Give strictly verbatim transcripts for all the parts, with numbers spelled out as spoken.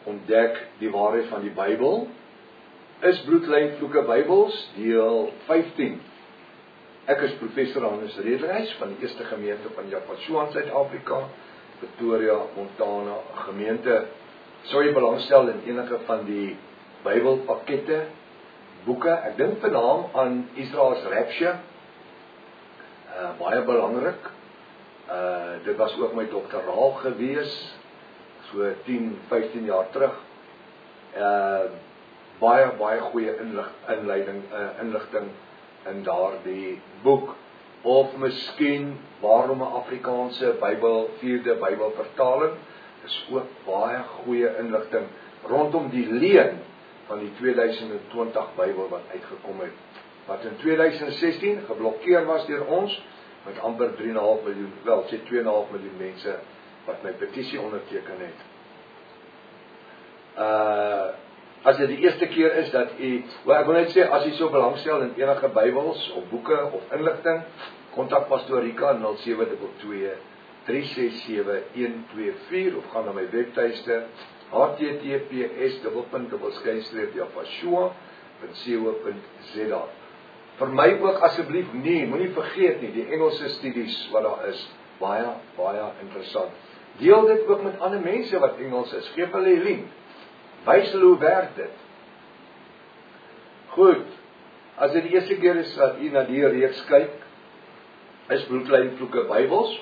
ontdek die waarheid van die Bybel, is Bloedlyn Vloeke Bybels, deel vyftien. Ek is professor Hannes Rederys van die eerste gemeente van Japasua in Suid-Afrika, Pretoria, Montana gemeente. Sou jy belangstel in enige van die Bybelpakkette, boeke, ek dink vernaam aan Israel's Rapture, uh, baie belangrik. Uh, dit was ook my doktoraal gewees, so tien, vyftien jaar terug. Uh, baie, baie goeie inlig, inleiding, uh, inligting in daardie boek. Of miskien waarom 'n Afrikaanse Bybel, vierde Bybelvertaling, is ook baie goeie inligting rondom die leen van die tweeduisend twintig Bybel wat uitgekom het, wat in tweeduisend sestien geblokkeer was deur ons, met amper drie komma vyf miljoen, wel, sê twee komma vyf miljoen mense, wat my petisie onderteken het. Uh, as dit die eerste keer is dat u, well, ek wil net sê, as u so belangstel in enige Bybels, of boeke, of inligting, kontak Pastoor Rika nul sewe twee twee, drie ses sewe, een twee vier, of gaan na my webtuiste, h t t p s dubbelpunt dubbelskynstreep japasua punt co punt z a. Vir my ook asseblief nie, moenie vergeet nie, die Engelse studies wat daar is, baie, baie interessant. Deel dit ook met ander mense wat Engels is, geef hulle 'n link, wys hulle hoe werk dit. Goed, as dit die eerste keer is dat u na die reeks kyk, is Bloedlyn Vloeke Bybels.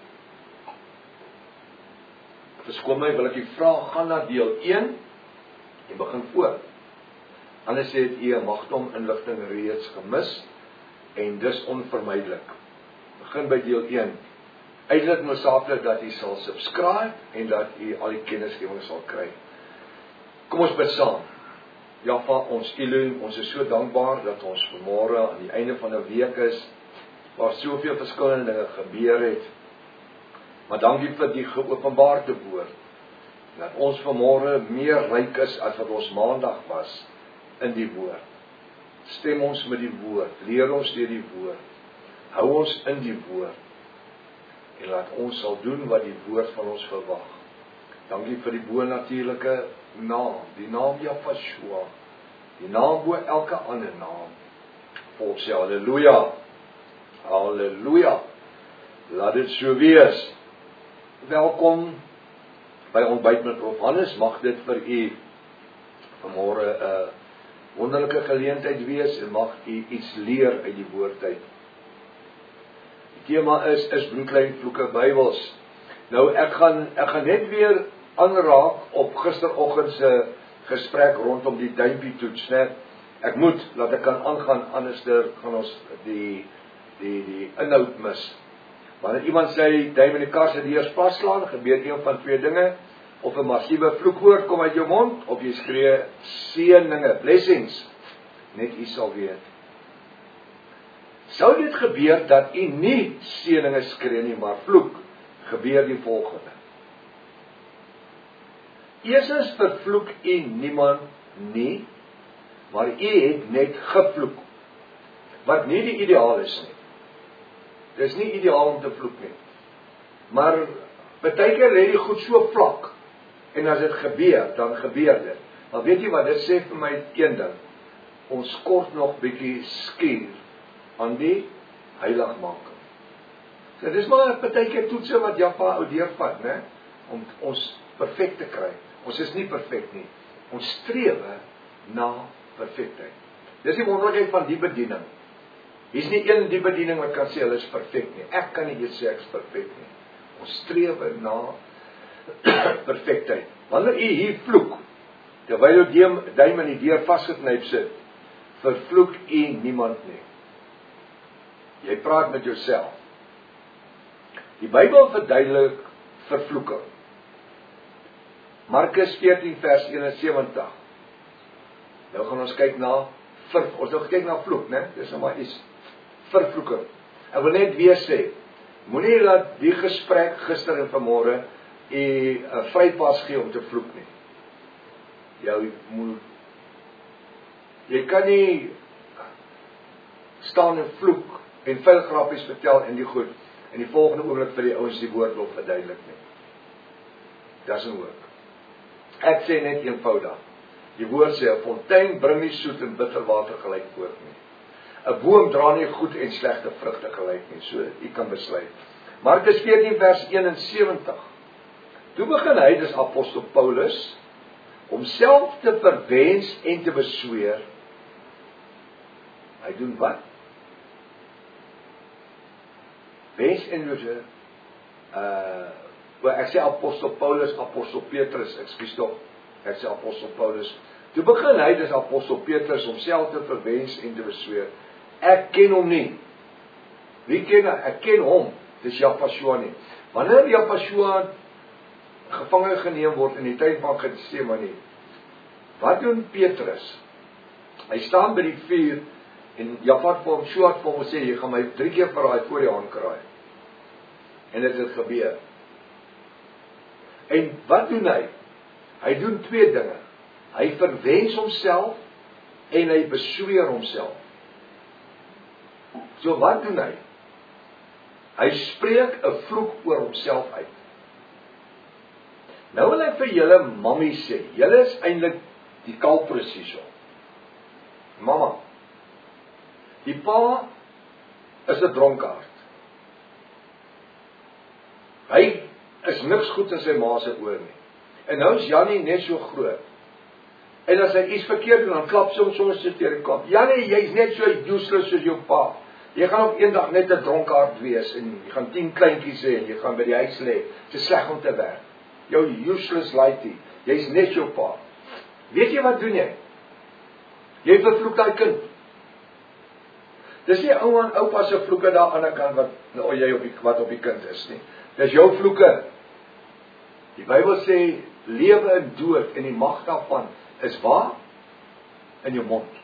Verskoon my, wil ek u vra, gaan na deel een, en begin voor. Anders het u 'n magdom inligting reeds gemis, en dis onvermydelik. Begin by deel een. Uiteindelik noodsaaklik dat u sal subscribe, en dat u al die kennisgewing sal kry. Kom ons bid saam. Ja, Vader, ons Elohim, ons is so dankbaar dat ons vanmôre aan die einde van 'n week is, waar soveel verskillende dinge gebeur het. Maar dankie vir die geopenbaarde woord, dat ons vanmôre meer ryk is as wat ons maandag was in die woord. Stem ons met die woord, leer ons deur die woord, hou ons in die woord, en laat ons sal doen wat die woord van ons verwag. Dankie vir die bonatuurlike naam, die naam Japasua, die naam bo elke ander naam. Volk sê halleluja, halleluja, laat dit so wees. Welkom by Ontbyt met Prof Hannes, mag dit vir u vanmôre 'n uh, wonderlike geleentheid wees, en mag u iets leer uit die woord uit. Die tema is, is Bloedlyn Vloeke Bybels. Nou, ek gaan, ek gaan net weer aanraak op gisteroggend se gesprek rondom die duimpie toets, net. Ek moet, laat ek kan aangaan, anders gaan ons die, die, die inhoud mis. Wanneer iemand sê, duim in die kar se deur vaslaan, gebeur een van twee dinge, of 'n massiewe vloekwoord kom uit jou mond, of jy skree seëninge, blessings, net u sal weet. Sou dit gebeur dat u nie seëninge skree nie, maar vloek, gebeur die volgende. Eerstens vervloek u niemand nie, maar u het net gevloek, wat nie die ideaal is nie. Dit is nie ideaal om te vloek nie. Maar baie keer lê die goed so vlak, en as dit gebeur, dan gebeur dit. Maar weet jy wat, dit sê vir my een ding, ons kort nog bietjie skuur aan die heiligmaking. So dis maar baie keer toetse wat Jaffa ou deurvat, né, om ons perfek te kry. Ons is nie perfek nie. Ons strewe na perfektheid. Dis die wonderlikheid van die bediening. Hier is nie een die bediening wat kan sê hulle is perfek nie. Ek kan nie eers sê ek is perfek nie. Ons strewe na perfektheid. Wanneer u hier vloek, terwyl jou duim in die deur vasgeknyp sit, vervloek u niemand nie. Jy praat met jouself. Die Bybel verduidelik vervloeking. Markus veertien vers eenensewentig. Nou gaan ons kyk na ver, ons gaan kyk na vloek, né? Dis nou maar iets vervloeking. Ek wil net weer sê, moenie laat die gesprek gister en vanmôre u 'n vrypas gee om te vloek nie. Jou moet jy kan nie staan en vloek en vuil grappies vertel in die goed en die volgende oomblik vir die ouens die woord wil verduidelik nie. Doesn't work. Ek sê net eenvoudig. Die woord sê, 'n fontein bring nie soet en bitter water gelyk voort nie. 'n Boom dra nie goed en slegte vrugte gelyk nie, so u kan besluit. Markus veertien vers eenensewentig. Toe begin hy, dis apostel Paulus, homself te verwens en te besweer. Hy doen wat? Wens en besweer. Uh, well, ek sê apostel Paulus, apostel Petrus, ekskuus tog. Ek sê apostel Paulus. Toe begin hy, dis apostel Petrus, homself te verwens en te besweer. Ek ken hom nie. Wie ken hy? Ek ken hom. Dis Japashua nie. Wanneer Japashua gevange geneem word in die tyd van Getsemane, wat doen Petrus? Hy staan by die vuur en Japashua vir hom so hard vir hom sê, jy gaan my drie keer verraai voor die aankraai. En dit het gebeur. En wat doen hy? Hy doen twee dinge. Hy verwens homself en hy besweer homself. So wat doen hy? Hy spreek 'n vloek oor homself uit. Nou wil ek vir julle mammie sê, julle is eintlik die kalpres hierso. Mamma, die pa is 'n dronkaard. Hy is niks goed in sy ma se oor nie. En nou is Jannie net so groot. En as hy iets verkeerd doen, dan klap sy hom soms so teen die kop. Jannie, jy's net so useless soos jou pa. Jy gaan op eendag net 'n dronkaard wees en jy gaan tien kleintjies hê en jy gaan by die huis lê. Dit is sleg om te werk. Jou useless laity. Jy's net jou pa. Weet jy wat doen jy? Jy vervloek daai kind. Dis nie ouma en oupa se vloeke daar aan die kant wat nou jy op die wat op die kind is nie. Dis jou vloeke. Die Bybel sê lewe en dood en die mag daarvan is waar in jou mond.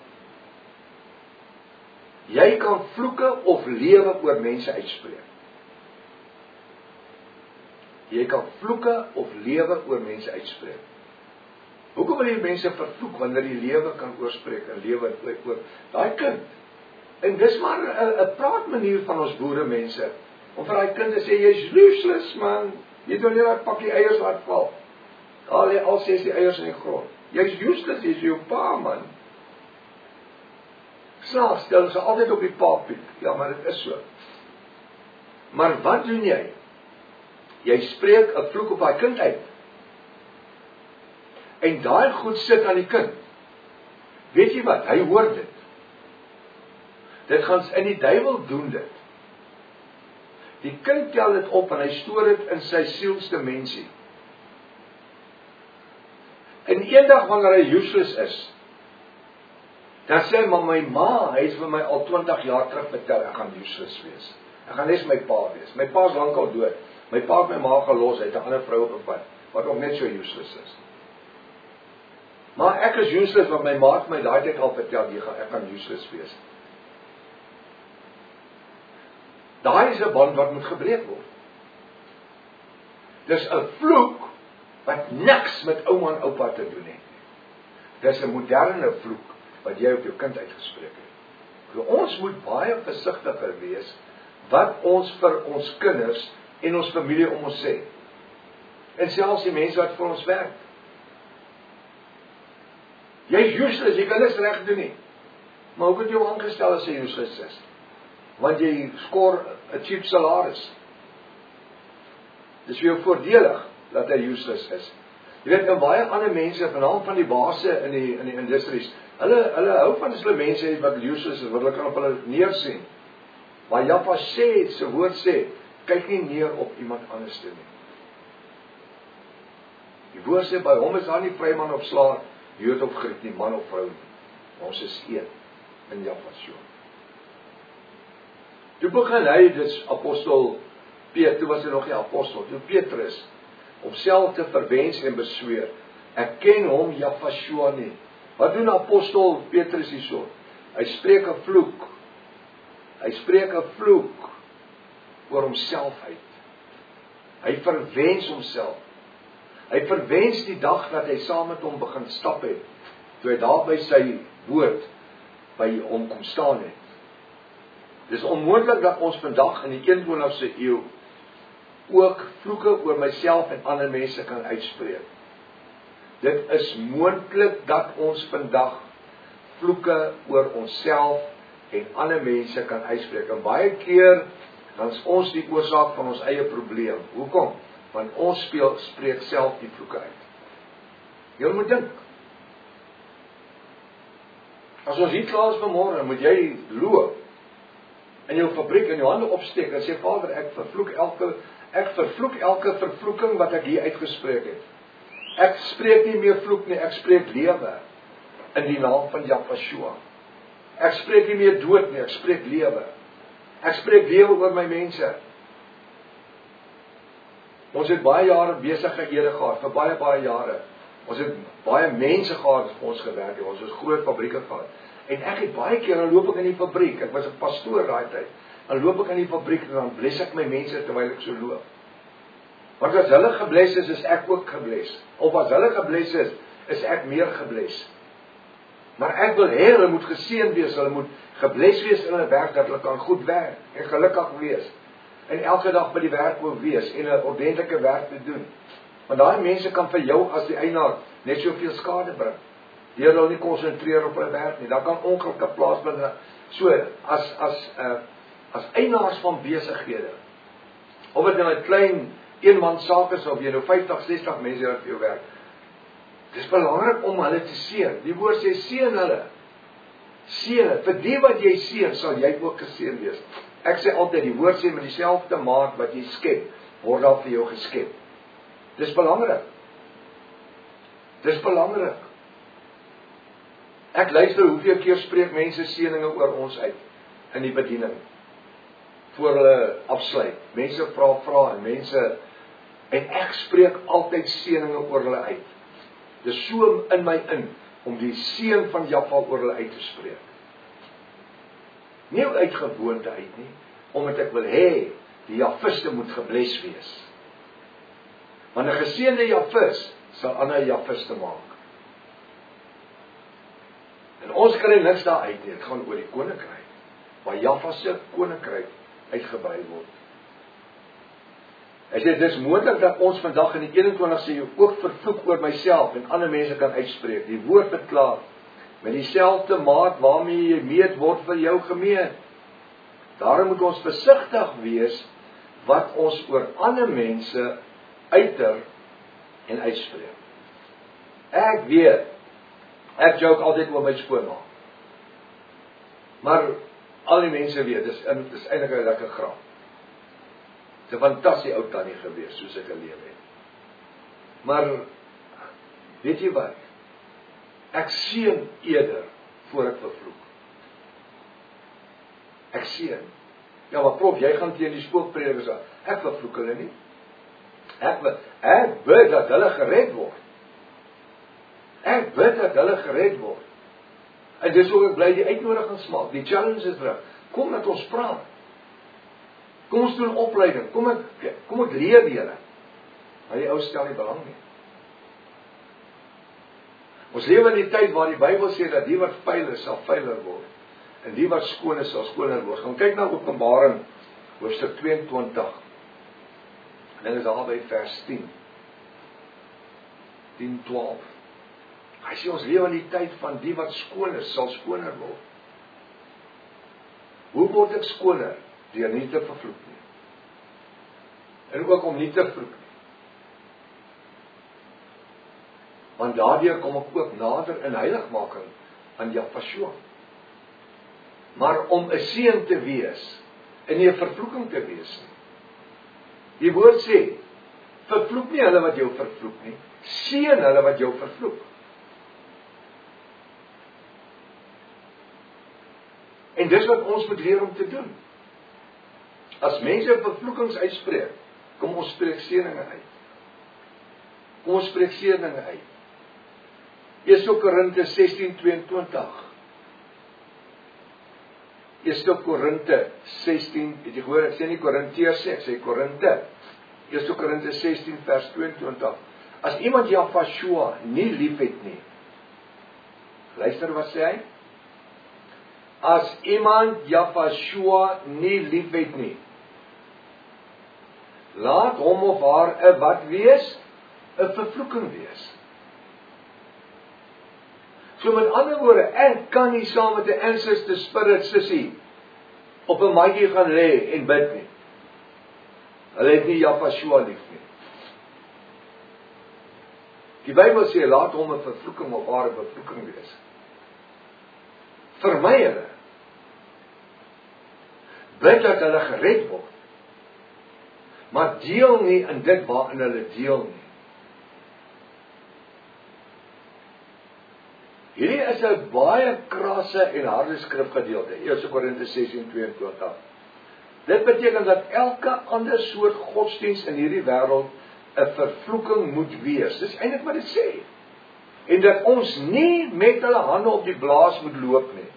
Jy kan vloeke of lewe oor mense uitspreek. Jy kan vloeke of lewe oor mense uitspreek. Hoekom wil jy mense vervloek wanneer jy lewe kan oorspreek en lewe oor daai kind? En dis maar 'n 'n praatmanier van ons boere mense om vir daai kind te sê jy's useless man. Jy doen nie daai pakkie eiers laat val. Al die al ses die eiers in die grond. Jy's useless, jy's jou pa man. Snaaks, stel sy altyd op die papiek. Ja, maar dit is so. Maar wat doen jy? Jy spreek 'n vloek op daai kind uit. En daai goed sit aan die kind. Weet jy wat? Hy hoor dit. Dit gaan in die duiwel doen dit. Die kind tel dit op en hy stoor dit in sy sielsdimensie. En eendag wanneer hy useless is, dan sê hy, maar my ma, hy is vir my al twintig jaar terug vertel, ek gaan useless wees. Ek gaan net my pa wees. My pa is lankal dood. My pa het my ma gelos, hy het 'n ander vrou op 'n pad, wat ook net so useless is. Maar ek is useless, want my ma het my daai tyd al vertel, jy gaan, ek gaan useless wees. Daai is 'n band wat moet gebreek word. Dis 'n vloek wat niks met ouma en oupa te doen het. Dis 'n moderne vloek wat jy op jou kind uitgespreek het. So ons moet baie versigtiger wees wat ons vir ons kinders en ons familie om ons sê. En selfs die mense wat vir ons werk. Jy is useless, jy kan niks reg doen nie. Maar hoe het jy aangestel as jy useless is? Want jy skor 'n cheap salaris. Dis vir jou voordelig dat hy useless is. Jy weet, en baie ander mense, veral van die baase in die in die industries, hulle hulle hou van as hulle mense het wat useless is, wat hulle kan op hulle neersien. Maar Jaffa sê, sy woord sê, kyk nie neer op iemand anders te nie. Die woord sê, by hom is daar nie vryman of slaaf, Jood of Griek nie, man of vrou nie. Ons is een in Jaffa so. Toe begin hy, dis apostel Petrus, toe was hy nog nie apostel, toe Petrus, homself te verwens en besweer, ek ken hom Japashua nie. Wat doen apostel Petrus hierso? Hy spreek 'n vloek, hy spreek 'n vloek oor homself uit. Hy verwens homself. Hy verwens die dag dat hy saam met hom begin stap het, toe hy daar by sy boot, by hom kom staan het. Dis onmoontlik dat ons vandag in die eenentwintigste eeu ook vloeke oor myself en ander mense kan uitspreek. Dit is moontlik dat ons vandag vloeke oor onsself en ander mense kan uitspreek. En baie keer dan is ons die oorsaak van ons eie probleem. Hoekom? Want ons speel, spreek self die vloeke uit. Jy moet dink. As ons hier klaar is vanmôre, moet jy loop in jou fabriek en jou hande opsteek en sê, Vader, ek vervloek elke, ek vervloek elke vervloeking wat ek hier uitgespreek het. Ek spreek nie meer vloek nie, ek spreek lewe in die naam van Jahweh. Ek spreek nie meer dood nie, ek spreek lewe. Ek spreek lewe oor my mense. Ons het baie jare besighede gehad, vir baie, baie jare. Ons het baie mense gehad wat vir ons gewerk het, ons het groot fabrieke gehad. En ek het baie keer, dan loop ek in die fabriek, ek was 'n pastoor daai tyd, dan loop ek in die fabriek en dan bless ek my mense terwyl ek so loop. Want as hulle gebless is, is ek ook gebless. Of as hulle gebless is, is ek meer gebless. Maar ek wil hê hulle moet geseën wees, hulle moet gebless wees in hulle werk, dat hulle kan goed werk en gelukkig wees. En elke dag by die werk wil wees en 'n ordentlike werk te doen. Want daai mense kan vir jou as die eienaar net soveel skade bring. Deur hulle nie konsentreer op hulle werk nie. Dan kan ongelukke plaasvind. So as as uh, as eienaars van besighede. Of dit nou 'n klein eenman saak is of jy nou vyftig, sestig mense wat vir jou werk. Dis belangrik om hulle te seën. Die woord sê seën hulle. Seën, vir die wat jy seën, sal jy ook geseën wees. Ek sê altyd, die woord sê met dieselfde maat wat jy skep, word daar vir jou geskep. Dis belangrik. Dis belangrik. Ek luister hoeveel keer spreek mense seëninge oor ons uit in die bediening. Voor hulle afsluit. Mense vra vra en mense en ek spreek altyd seëninge oor hulle uit. Dis so in my in om die seën van Jahweh oor hulle uit te spreek. Nie uit gewoonte uit nie, omdat ek wil hê die Jahwiste moet gebless wees. Want 'n geseënde Jahwis sal ander Jahwiste maak. En ons kry niks daar uit nie, dit gaan oor die koninkryk, waar Jahweh se koninkryk uitgebrei word. Hy sê, dis moontlik dat ons vandag in die eenentwintigste eeu ook vervloek oor myself en ander mense kan uitspreek. Die woord verklaar, met dieselfde maat waarmee jy meet word vir jou gemeet. Daarom moet ons versigtig wees wat ons oor ander mense uiter en uitspreek. Ek weet, ek joke altyd oor my skoonma. Maar al die mense weet, dis, dis eintlik 'n lekker grap. Dis 'n fantasties ou tannie gewees, soos ek geleef het. Maar, weet jy wat? Ek seën eerder voor ek vervloek. Ek seën. Ja, maar prof, jy gaan teen die spookpredikers aan. Ek vervloek hulle nie. Ek wil, ek bid dat hulle gered word. Ek bid dat hulle gered word. En dis ook ek bly die uitnodiging smaak. Die challenge is terug. Kom dat ons praat. Kom ons doen opleiding. Kom ek, kom ek leer julle. Maar die ou stel nie belang nie. Ons lewe in die tyd waar die Bybel sê dat die wat vuil is, sal vuiler word. En die wat skoon is, sal skoner word. Gaan kyk na Openbaring, hoofstuk tweeëntwintig. En dit is daar by vers tien. tien, twaalf. Hy sê ons lewe in die tyd van die wat skoon is, sal skoner word. Hoe word ek skoner? Deur nie te vervloek nie. En ook om nie te vloek nie. Want daardeur kom ek ook nader in heiligmaking aan Jahweh. Maar om 'n seën te wees, en nie 'n vervloeking te wees nie. Die woord sê, vervloek nie hulle wat jou vervloek nie, seën hulle wat jou vervloek. En dis wat ons moet leer om te doen. As mense vervloekings uitspreek, kom ons spreek seëninge uit. Kom ons spreek seëninge uit. Eerste Korinte sestien tweeëntwintig. Eerste Korinte sestien, het jy gehoor, ek sê nie Korinteërs sê, ek sê Korinte. Eerste Korinte sestien vers tweeëntwintig. As iemand Jahweh nie liefhet nie. Luister wat sê hy? As iemand Jahweh nie liefhet nie. Laat hom of haar 'n wat wees? 'n vervloeking wees. So met ander woorde, ek kan nie saam met 'n ancestor spirit sussie op 'n matjie gaan lê en bid nie. Hulle het nie Yahshua lief nie. Die Bybel sê, laat hom 'n vervloeking op aarde vervloeking wees. Vermy hulle. Bid dat hulle gered word. Maar deel nie in dit waarin hulle deel nie. Hierdie is 'n baie krasse en harde skrifgedeelte, Eerste Korintiërs sesien tweeëntwintig. Dit beteken dat elke ander soort godsdienst in hierdie wêreld 'n vervloeking moet wees. Dis eintlik wat dit sê. En dat ons nie met hulle hande op die blaas moet loop nie.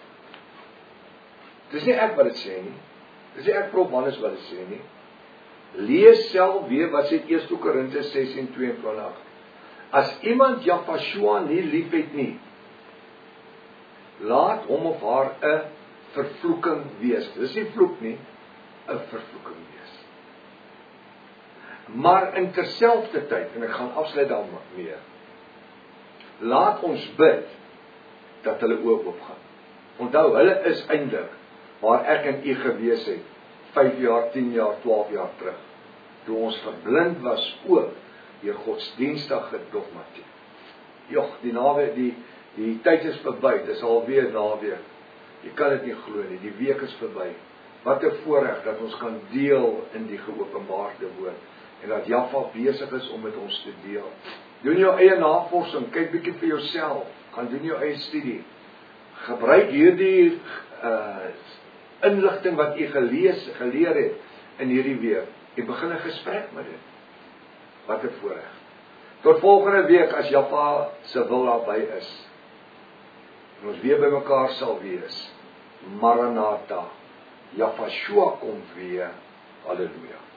Dis nie ek wat dit sê nie. Dis nie ek Prof Mannes wat dit sê nie. Lees self weer wat sê Eerste Korintiërs sesien tweeëntwintig. As iemand Yahshua nie liefhet nie, laat hom of haar 'n vervloeking wees. Dis nie vloek nie, 'n vervloeking wees. Maar in terselfdertyd, en ek gaan afsluit daarmee, laat ons bid dat hulle oop oopgaan. Onthou, hulle is eintlik waar ek en u gewees het, vyf jaar, tien jaar, twaalf jaar terug, toe ons verblind was ook deur godsdienstige dogmatiek. Jog, die naweek, die die tyd is verby, dis alweer naweek. Jy kan dit nie glo nie, die week is verby. Wat 'n voorreg dat ons kan deel in die geopenbaarde woord en dat Jahwe besig is om met ons te deel. Doen jou eie navorsing, kyk bietjie vir jouself, gaan doen jou eie studie. Gebruik hierdie uh, inligting wat jy gelees, geleer het in hierdie week en begin 'n gesprek met dit. Wat 'n voorreg. Tot volgende week as Jahwe se wil daarby is. En ons weer by mekaar sal wees. Maranatha. Yahshua kom weer. Halleluja.